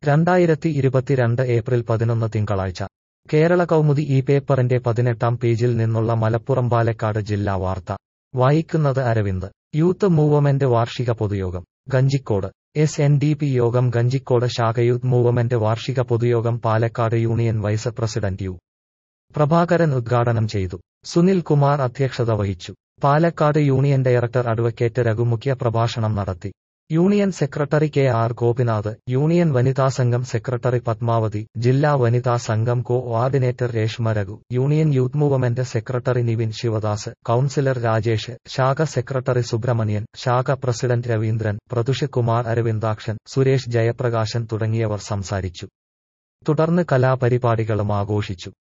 2022 April 11 തിങ്കളാഴ്ച കേരള കൗമുദി ഈ പേപ്പറിന്റെ 18-ാം പേജിൽ നിന്നുള്ള മലപ്പുറം പാലക്കാട് ജില്ലാ വാർത്ത വായിക്കുന്നത് അരവിന്ദ്. യൂത്ത് മൂവ്മെന്റ് വാർഷിക പൊതുയോഗം ഗഞ്ചിക്കോട്. SNDP യോഗം ഗഞ്ചിക്കോട് ശാഖ യൂത്ത് മൂവ്മെന്റ് വാർഷിക പൊതുയോഗം Palakkad union vice president U. Prabhakaran ഉദ്ഘാടനം ചെയ്തു. സുനിൽ കുമാർ അധ്യക്ഷത വഹിച്ചു. Palakkad union director advocate Raghu മുഖ്യ പ്രഭാഷണം നടത്തി. Union secretary KR Gopinath, union വനിതാ സംഘം സെക്രട്ടറി പത്മാവതി, ജില്ലാ വനിതാ സംഘം coordinator Reshma Raghu, union youth movement secretary Nivin Sivadas, councillor Rajesh, ശാഖ സെക്രട്ടറി സുബ്രഹ്മണ്യൻ, ശാഖ പ്രസിഡന്റ് രവീന്ദ്രൻ, പ്രതുഷ് കുമാർ, അരവിന്ദാക്ഷൻ, സുരേഷ് ജയപ്രകാശൻ തുടങ്ങിയവർ സംസാരിച്ചു. തുടർന്ന് കലാപരിപാടികളും ആഘോഷിച്ചു.